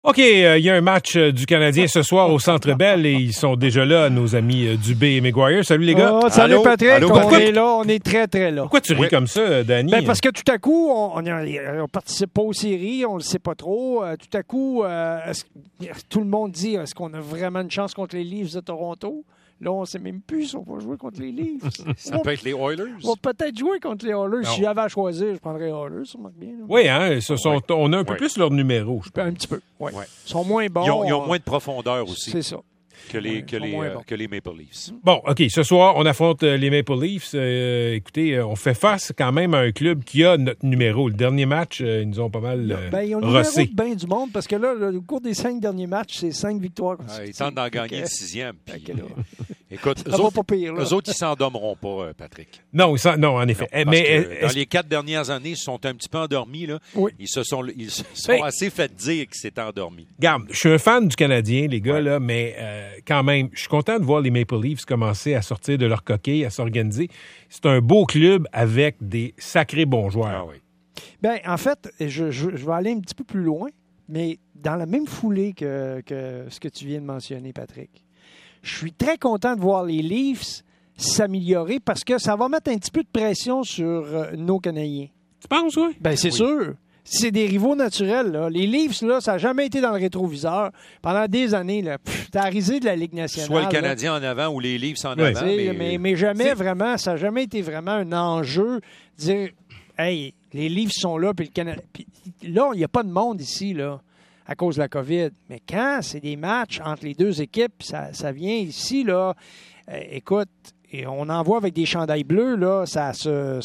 OK, il y a un match du Canadien ce soir au Centre Bell et ils sont déjà là, nos amis Dubé et Maguire. Salut les gars. Oh, salut Allô? Patrick, Allô, on Patrick? est là, on est très très là. Pourquoi tu ris comme ça, Danny? Ben parce que tout à coup, on participe pas aux séries, on le sait pas trop. Tout à coup, tout le monde dit, est-ce qu'on a vraiment une chance contre les Leafs de Toronto? Là, on ne sait même plus si on va jouer contre les Leafs. Ça peut être les Oilers. On va peut-être jouer contre les Oilers. Non. Si j'avais à choisir, je prendrais les Oilers, ça marque bien. Là. Oui, hein, on a un peu Ouais. plus leur numéro, je pense. Un petit peu, oui. Ouais. Ils sont moins bons. Ils ont moins de profondeur aussi C'est ça. que les moins bons. Maple Leafs. Bon, OK, ce soir, on affronte les Maple Leafs. Écoutez, on fait face quand même à un club qui a notre numéro. Le dernier match, ils nous ont pas mal Ils ont le numéro rossé. de bien du monde parce que là, au cours des 5 derniers matchs, c'est 5 victoires. Ils tentent d'en gagner le sixième. Fait puis, que là, écoute, ça va pas pire. Là. eux autres, ils s'endormeront pas, Patrick. Non, non, en effet. Parce Mais que dans les 4 dernières années, ils se sont un petit peu endormis. Là. Oui. Ils se sont Hey. assez fait dire qu'ils s'étaient endormis. regarde, je suis un fan du Canadien, les gars, Ouais. là, mais quand même, je suis content de voir les Maple Leafs commencer à sortir de leur coquille, à s'organiser. C'est un beau club avec des sacrés bons joueurs. Ah oui. Ben, en fait, je vais aller un petit peu plus loin, mais dans la même foulée que ce que tu viens de mentionner, Patrick. Je suis très content de voir les Leafs s'améliorer parce que ça va mettre un petit peu de pression sur nos Canadiens. Tu penses, oui? Ben, c'est Oui. sûr. C'est des rivaux naturels. Là. Les Leafs, là, ça n'a jamais été dans le rétroviseur. Pendant des années, là, t'as risé de la Ligue nationale. Soit le là. Canadien en avant ou les Leafs en Oui. avant. T'sais, mais jamais C'est- vraiment, ça n'a jamais été vraiment un enjeu de dire hey, les Leafs sont là, puis le Canada. Puis là, il n'y a pas de monde ici, là, à cause de la COVID. Mais quand c'est des matchs entre les deux équipes, ça vient ici, là. Écoute, et on en voit avec des chandails bleus, là, ça se.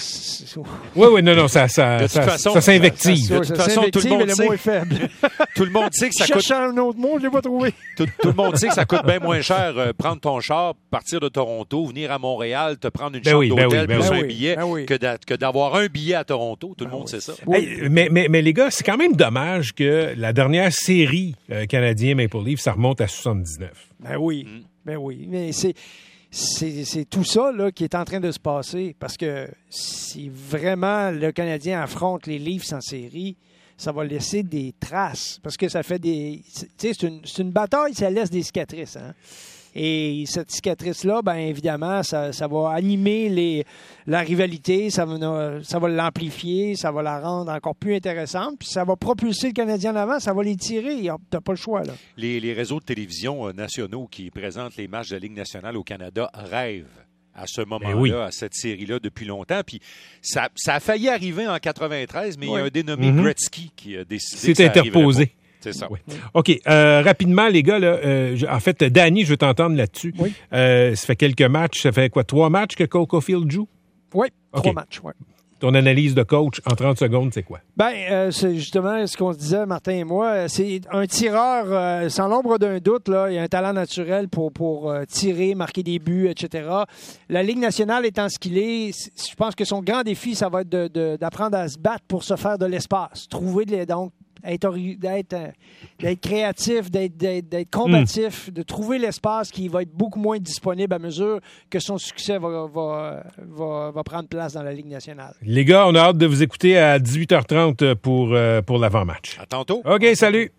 Oui, non, ça De toute façon, ça s'invective. de toute façon, tout le monde mais le sait. mot est faible. Tout le monde sait que ça Je coûte. cherche un autre mot, je ne l'ai pas trouvé. Tout le monde sait que ça coûte bien moins cher prendre ton char, partir de Toronto, venir à Montréal, te prendre une Ben chambre oui, ben d'hôtel oui, ben plus oui. un billet Ben oui. que d'avoir un billet à Toronto. Tout le monde sait ça. Hey, mais les gars, c'est quand même dommage que la dernière série canadien Maple Leafs, ça remonte à 79. Ben oui, ben oui. Mais c'est tout ça là, qui est en train de se passer parce que si vraiment le Canadien affronte les Leafs en série, ça va laisser des traces parce que ça fait des... Tu sais, c'est une bataille, ça laisse des cicatrices. Hein? Et cette cicatrice-là, bien évidemment, ça va animer la rivalité, ça va l'amplifier, ça va la rendre encore plus intéressante, puis ça va propulser le Canadien en avant, ça va les tirer. T'as pas le choix, là. Les réseaux de télévision nationaux qui présentent les matchs de la Ligue nationale au Canada rêvent à ce moment-là, oui. à cette série-là depuis longtemps. Puis ça a failli arriver en 93, mais il y a un dénommé Mhm. Gretzky qui a décidé que C'est ça arriverait interposé. pas. C'est ça. Oui. OK. Rapidement, les gars, là, en fait, Danny, je veux t'entendre là-dessus. Oui. Ça fait quelques matchs. Ça fait quoi, 3 matchs que Cole Caulfield joue? Oui, OK. 3 matchs, oui. Ton analyse de coach en 30 secondes, c'est quoi? Ben, c'est justement ce qu'on se disait, Martin et moi. C'est un tireur, sans l'ombre d'un doute, là, il a un talent naturel pour tirer, marquer des buts, etc. La Ligue nationale étant ce qu'il est, je pense que son grand défi, ça va être d'apprendre à se battre pour se faire de l'espace. Donc, d'être créatif, d'être combatif, de trouver l'espace qui va être beaucoup moins disponible à mesure que son succès va prendre place dans la Ligue nationale. Les gars, on a hâte de vous écouter à 18h30 pour l'avant-match. À tantôt. OK, salut!